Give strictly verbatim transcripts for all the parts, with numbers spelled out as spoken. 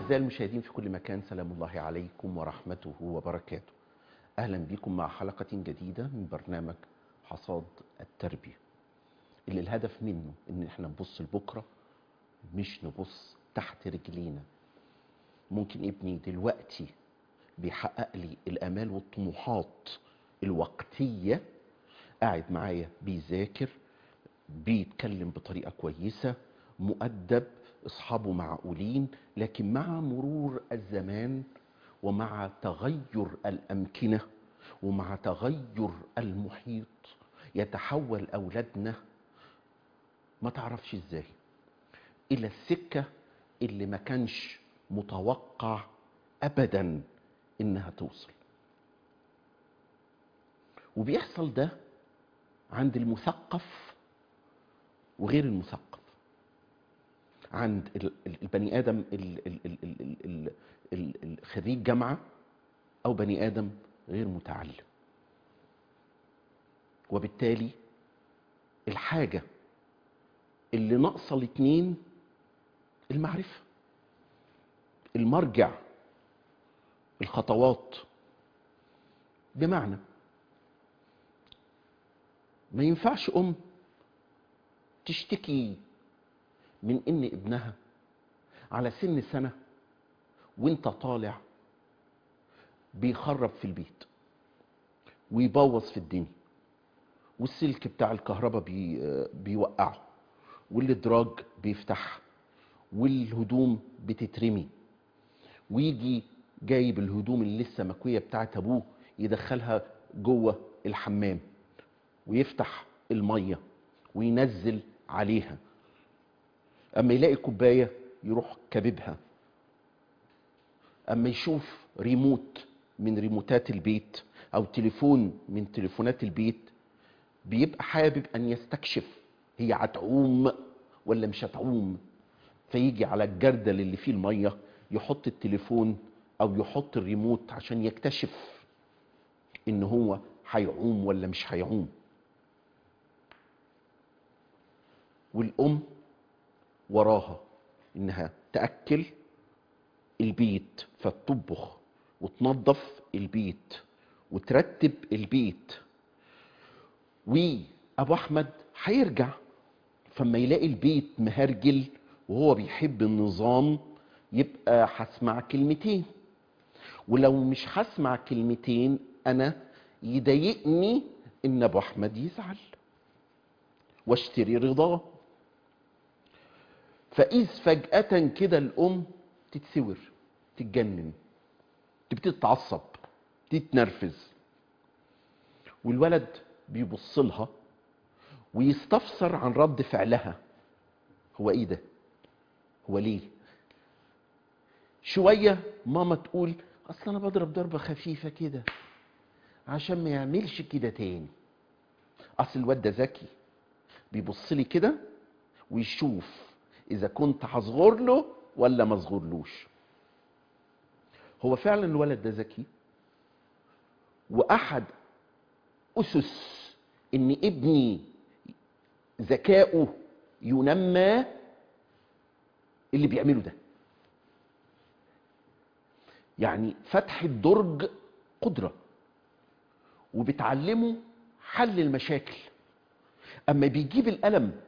أعزائي المشاهدين في كل مكان، سلام الله عليكم ورحمته وبركاته. أهلا بكم مع حلقة جديدة من برنامج حصاد التربية، اللي الهدف منه إن احنا نبص لبكرة، مش نبص تحت رجلينا. ممكن ابني دلوقتي بيحقق لي الآمال والطموحات الوقتية، قاعد معايا بيذاكر، بيتكلم بطريقة كويسة، مؤدب، أصحابه معقولين، لكن مع مرور الزمان ومع تغير الأمكنة ومع تغير المحيط يتحول أولادنا ما تعرفش إزاي إلى السكة اللي ما كانش متوقع أبدا إنها توصل. وبيحصل ده عند المثقف وغير المثقف، عند البني آدم الخريج جامعة أو بني آدم غير متعلم. وبالتالي الحاجة اللي ناقصة الاتنين المعرفة، المرجع، الخطوات. بمعنى ما ينفعش أم تشتكي من إن ابنها على سن سنة وانت طالع بيخرب في البيت ويبوظ في الدنيا، والسلك بتاع الكهرباء بي بيوقعه، والادراج بيفتحها، والهدوم بتترمي، ويجي جايب الهدوم اللي لسه مكويه بتاعت ابوه يدخلها جوه الحمام ويفتح الميه وينزل عليها، اما يلاقي كوبايه يروح كببها، اما يشوف ريموت من ريموتات البيت او تليفون من تليفونات البيت بيبقى حابب ان يستكشف هي هتعوم ولا مش هتعوم، فيجي على الجردل اللي فيه الميه يحط التليفون او يحط الريموت عشان يكتشف ان هو هيعوم ولا مش هيعوم. والام وراها انها تأكل البيت، فتطبخ وتنظف البيت وترتب البيت. وابو احمد هيرجع، فما يلاقي البيت مهرجل وهو بيحب النظام يبقى هسمع كلمتين، ولو مش هسمع كلمتين انا يضايقني ان ابو احمد يزعل واشتري رضاه. فاذ فجأة كده الام تتسور، تتجنن، تبتدي تتعصب، تتنرفز، والولد بيبص لها ويستفسر عن رد فعلها. هو ايه ده؟ هو ليه؟ شويه ماما تقول اصل انا بضرب ضربه خفيفه كده عشان ما يعملش كده تاني. اصل الواد ده ذكي، بيبص لي كده ويشوف اذا كنت هصغر له ولا ما اصغرلوش. هو فعلا الولد ده ذكي، واحد اسس ان ابني ذكاؤه ينمى اللي بيعمله ده. يعني فتح الدرج قدرة، وبتعلمه حل المشاكل. اما بيجيب القلم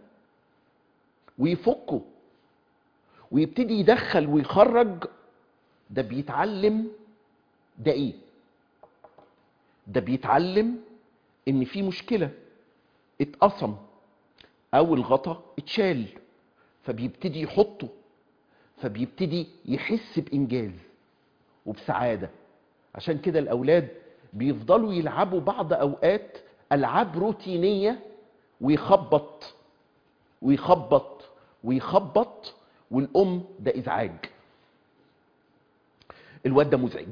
ويفكه ويبتدي يدخل ويخرج، ده بيتعلم ده ايه؟ ده بيتعلم ان في مشكلة اتقسم او الغطا اتشال، فبيبتدي يحطه، فبيبتدي يحس بإنجاز وبسعادة. عشان كده الأولاد بيفضلوا يلعبوا بعض أوقات ألعاب روتينية، ويخبط ويخبط ويخبط، والأم ده إزعاج. الواد ده مزعج،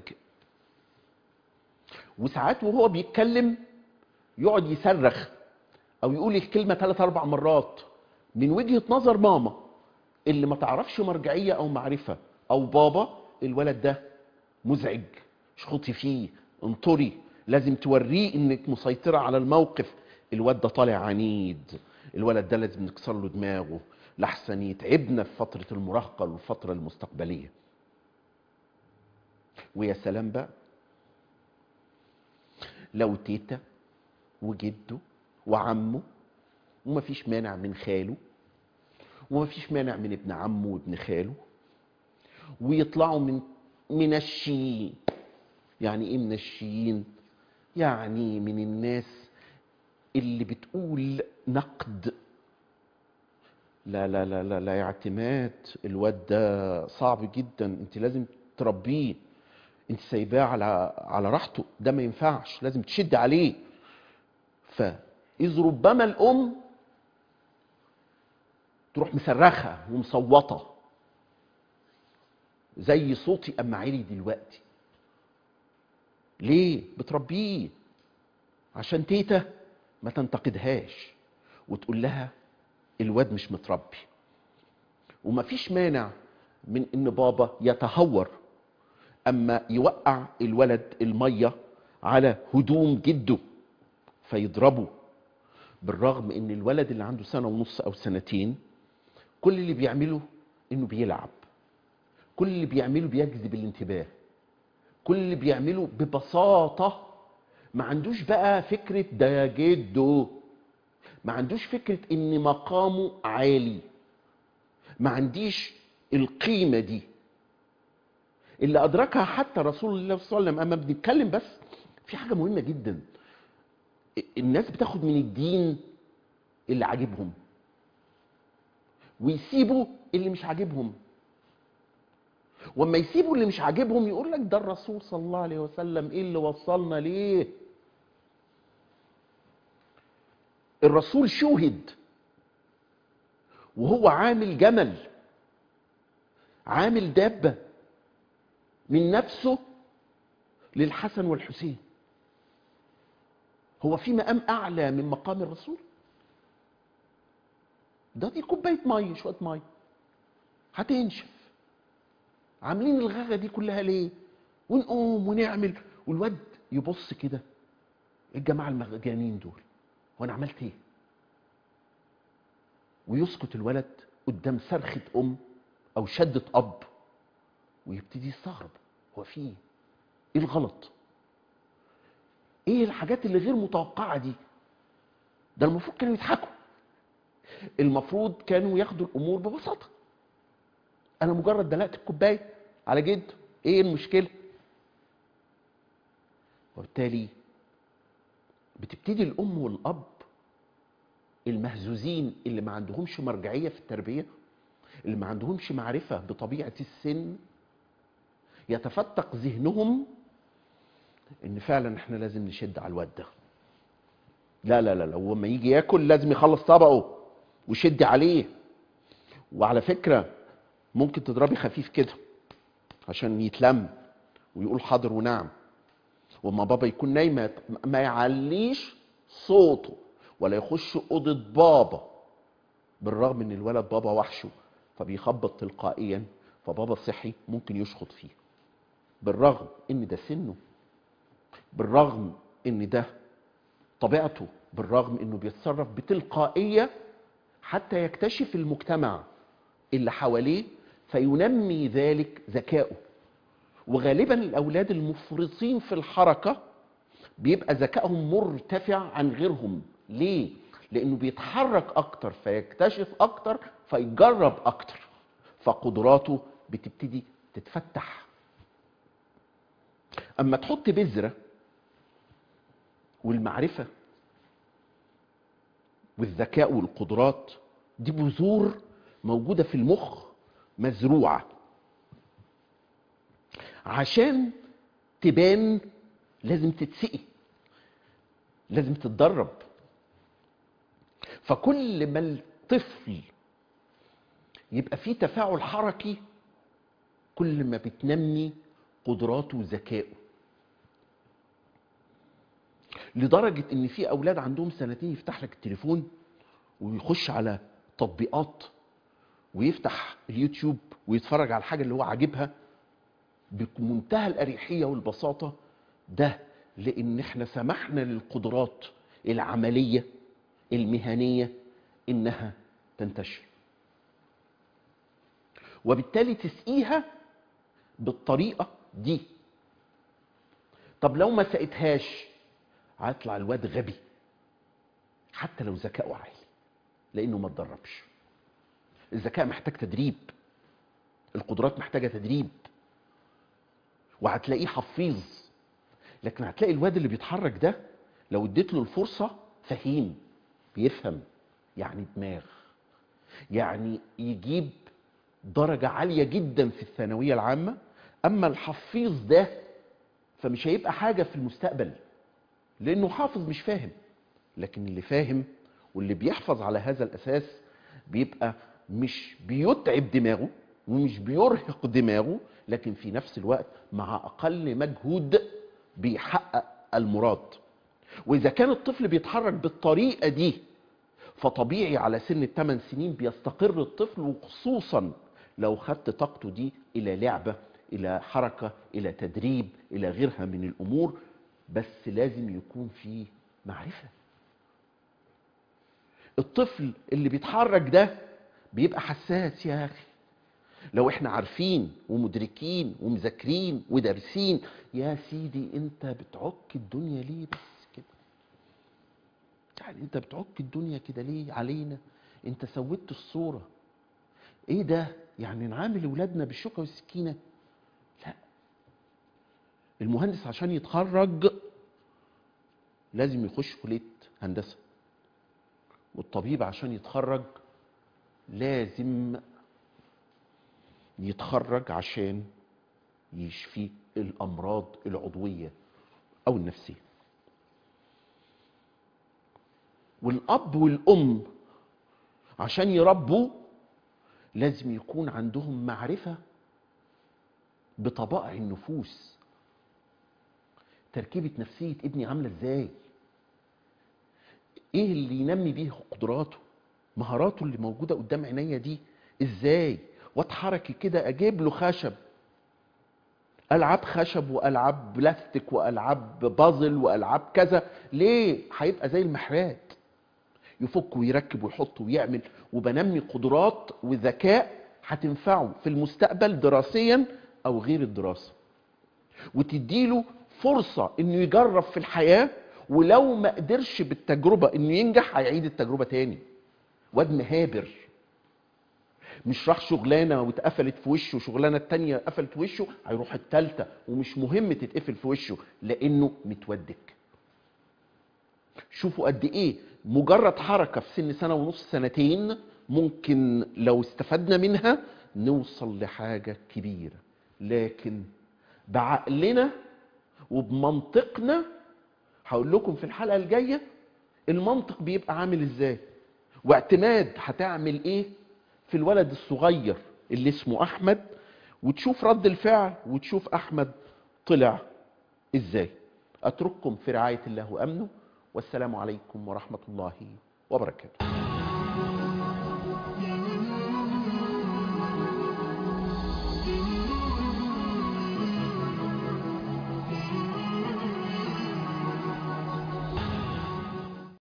وساعات وهو بيتكلم يقعد يصرخ أو يقول الكلمة ثلاث أربع مرات من وجهة نظر ماما اللي ما تعرفش مرجعية أو معرفة، أو بابا الولد ده مزعج، شخطي فيه، انطري، لازم توريه انك مسيطرة على الموقف. الولد ده طالع عنيد، الولد ده لازم نكسر له دماغه لحسن يتعبنا في فترة المراهقة والفترة المستقبلية. ويا سلام بقى لو تيتا وجده وعمه، ومفيش مانع من خاله، ومفيش مانع من ابن عمه وابن خاله، ويطلعوا من منشيين. يعني ايه منشيين؟ يعني من الناس اللي بتقول نقد. لا لا لا لا لا يا اعتماد، الواد ده صعب جدا، انت لازم تربيه، انت سايباه على على راحته، ده ما ينفعش، لازم تشد عليه. فاذ ربما الام تروح مصرخه ومصوته زي صوتي اما عيلي دلوقتي. ليه؟ بتربيه عشان تيتا ما تنتقدهاش وتقول لها الواد مش متربي. ومفيش مانع من ان بابا يتهور اما يوقع الولد الميه على هدوم جده فيضربه، بالرغم ان الولد اللي عنده سنه ونص او سنتين كل اللي بيعمله انه بيلعب، كل اللي بيعمله بيجذب الانتباه، كل اللي بيعمله ببساطه، ما عندوش بقى فكره ده جده، ما عندوش فكره ان مقامه عالي، ما عنديش القيمه دي اللي ادركها حتى رسول الله صلى الله عليه وسلم. اما بنتكلم بس في حاجه مهمه جدا، الناس بتاخد من الدين اللي عاجبهم ويسيبوا اللي مش عاجبهم، واما يسيبوا اللي مش عاجبهم يقول لك ده الرسول صلى الله عليه وسلم ايه اللي وصلنا ليه. الرسول شوهد وهو عامل جمل، عامل دابه من نفسه للحسن والحسين. هو في مقام اعلى من مقام الرسول؟ ده دي كوبايه ميه، شويه ميه هتنشف، عاملين الغاغه دي كلها ليه؟ ونقوم ونعمل والواد يبص كده، الجماعه المجانين دول وانا عملت ايه؟ ويسكت الولد قدام صرخه ام او شده اب ويبتدي يستغرب، هو في ايه؟ ايه الغلط؟ ايه الحاجات اللي غير متوقعه دي؟ ده المفروض كانوا يضحكوا، المفروض كانوا ياخدوا الامور ببساطه. انا مجرد دلقت الكوبايه على جد، ايه المشكله؟ وبالتالي بتبتدي الام والاب المهزوزين اللي ما عندهمش مرجعيه في التربيه، اللي ما عندهمش معرفه بطبيعه السن، يتفتق ذهنهم ان فعلا احنا لازم نشد على الواد ده. لا لا لا لا، هو لما يجي ياكل لازم يخلص طبقه وشد عليه. وعلى فكره ممكن تضربي خفيف كده عشان يتلم ويقول حاضر ونعم. وما بابا يكون نايم ما يعليش صوته ولا يخش اوضه بابا، بالرغم ان الولد بابا وحشه فبيخبط تلقائيا، فبابا صحي ممكن يشخط فيه، بالرغم ان ده سنه، بالرغم ان ده طبيعته، بالرغم انه بيتصرف بتلقائيه حتى يكتشف المجتمع اللي حواليه فينمي ذلك ذكائه. وغالبا الاولاد المفرطين في الحركه بيبقى ذكائهم مرتفع عن غيرهم. ليه؟ لانه بيتحرك اكتر فيكتشف اكتر فيجرب اكتر، فقدراته بتبتدي تتفتح. اما تحط بذره والمعرفه والذكاء والقدرات دي بذور موجوده في المخ مزروعه، عشان تبان لازم تتسقي، لازم تتدرب. فكل ما الطفل يبقى فيه تفاعل حركي كل ما بتنمي قدراته وذكائه. لدرجه ان في اولاد عندهم سنتين يفتح لك التليفون ويخش على تطبيقات ويفتح اليوتيوب ويتفرج على الحاجه اللي هو عاجبها بمنتهى الاريحيه والبساطه. ده لان احنا سمحنا للقدرات العمليه المهنيه انها تنتشر، وبالتالي تسقيها بالطريقه دي طب لو ما سقتهاش هيطلع الواد غبي حتى لو ذكاؤه عالي، لانه ما اتدربش. الذكاء محتاج تدريب، القدرات محتاجه تدريب، وهتلاقيه حفيظ. لكن هتلاقي الواد اللي بيتحرك ده لو اديت له الفرصه فهيم، بيفهم، يعني دماغ، يعني يجيب درجه عاليه جدا في الثانويه العامه. اما الحفيظ ده فمش هيبقى حاجه في المستقبل، لانه حافظ مش فاهم. لكن اللي فاهم واللي بيحفظ على هذا الاساس بيبقى مش بيتعب دماغه ومش بيرهق دماغه، لكن في نفس الوقت مع اقل مجهود بيحقق المراد. واذا كان الطفل بيتحرك بالطريقه دي فطبيعي على سن الثمان سنين بيستقر الطفل، وخصوصا لو خدت طاقته دي الى لعبه، الى حركه، الى تدريب، الى غيرها من الامور. بس لازم يكون فيه معرفه. الطفل اللي بيتحرك ده بيبقى حساس يا اخي. لو احنا عارفين ومدركين ومذاكرين ودارسين، يا سيدي انت بتعك الدنيا ليه بس كده؟ يعني انت بتعك الدنيا كده ليه علينا؟ انت سودت الصورة. ايه ده؟ يعني نعامل ولادنا بالشوكة والسكينة؟ لا. المهندس عشان يتخرج لازم يخش كلية هندسة، والطبيب عشان يتخرج لازم يتخرج عشان يشفي الأمراض العضوية أو النفسية. والأب والأم عشان يربوا لازم يكون عندهم معرفة بطبائع النفوس، تركيبة نفسية ابني عاملة ازاي، ايه اللي ينمي بيه قدراته، مهاراته اللي موجودة قدام عينيا دي ازاي، واتحركي كده اجيب له خشب، العاب خشب والعاب بلاستيك والعاب بازل والعاب كذا، ليه؟ هيبقى زي المحرات، يفك ويركب ويحط ويعمل، وبنمي قدرات وذكاء هتنفعه في المستقبل دراسيا او غير الدراسة، وتديله فرصة انه يجرب في الحياة، ولو ما قدرش بالتجربة انه ينجح هيعيد التجربة تاني. واد مهابر مش راح شغلانة واتقفلت في وشه وشغلانة التانية قفلت في وشه هيروح التالتة ومش مهم تتقفل في وشه لانه متودك. شوفوا قد ايه مجرد حركة في سن سنة ونص سنتين ممكن لو استفدنا منها نوصل لحاجة كبيرة. لكن بعقلنا وبمنطقنا، هقول لكم في الحلقة الجاية المنطق بيبقى عامل ازاي، واعتماد هتعمل ايه في الولد الصغير اللي اسمه احمد، وتشوف رد الفعل وتشوف احمد طلع ازاي. اترككم في رعاية الله وامنه، والسلام عليكم ورحمة الله وبركاته.